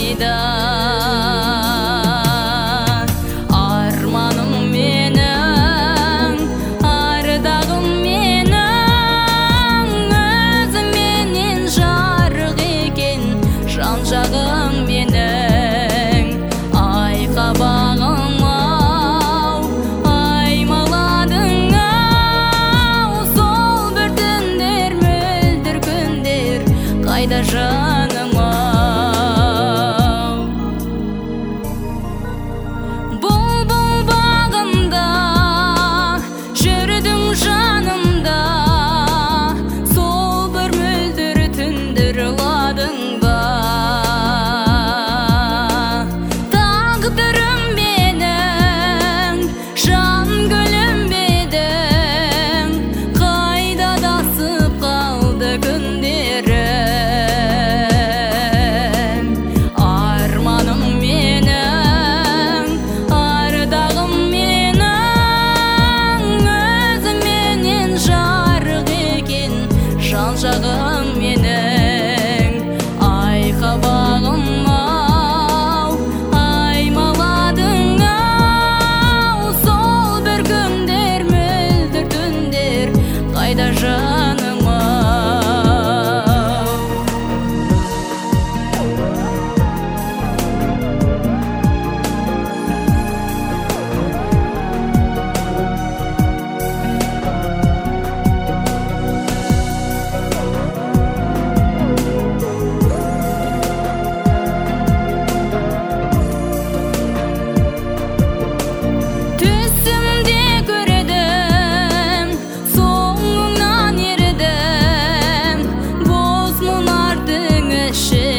қайда? Арманым менің, ардағым менің, өзіменен жарық екен жан-жағым менің. Айқабағым-ау, аймаладың-ау, сол бір түндер, мөлдір күндер қайда жаным-ау? Бұлбұл бағымда жүрдің жанымда, сол бір мөлдір түндер ұладың ба? Тағдырым менің, жан гүлім бедің, қайда дасып қалды күндерім? Арманым менің, ардағым менің, өзіменен жарық екен жан-жағым менің. Айқабағым-ау, аймаладың-ау, сол бір күндер, мөлдір түндер қайда жаным-ау? Түсімде көрдім, соңыңнан ердім, боз мұнардың іші